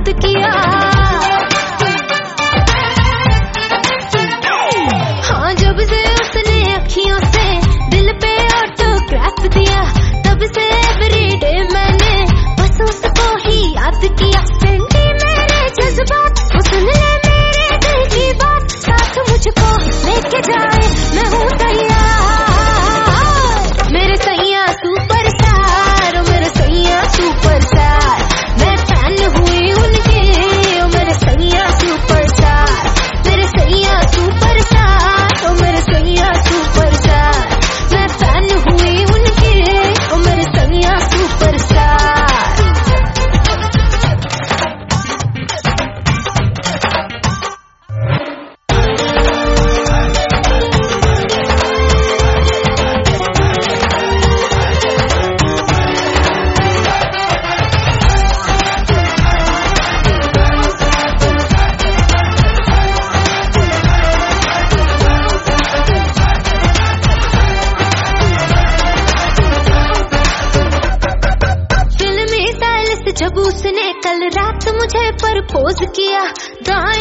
याद किया। हाँ, जब से उसने अखियों से दिल पे ऑटोग्राफ दिया, तब से एवरीडे मैंने बस उसको ही याद किया। सेंटी मेरे जज्बात, वो सुन ले मेरे दिल की बात, साथ मुझको लेके जाए मैं हूँ तैयार। मेरे सैया सुपरस्टार, मेरे सैया सुपरस्टार, मैं फैन हुई उनके, मेरे सैया सुपरस्टार, मेरे सैया सुपरस्टार, मेरे सैया सुपरस्टार, मैं फैन हुई उनके, मेरे सैया सुपरस्टार। जब उसने कल रात मुझे प्रपोज किया,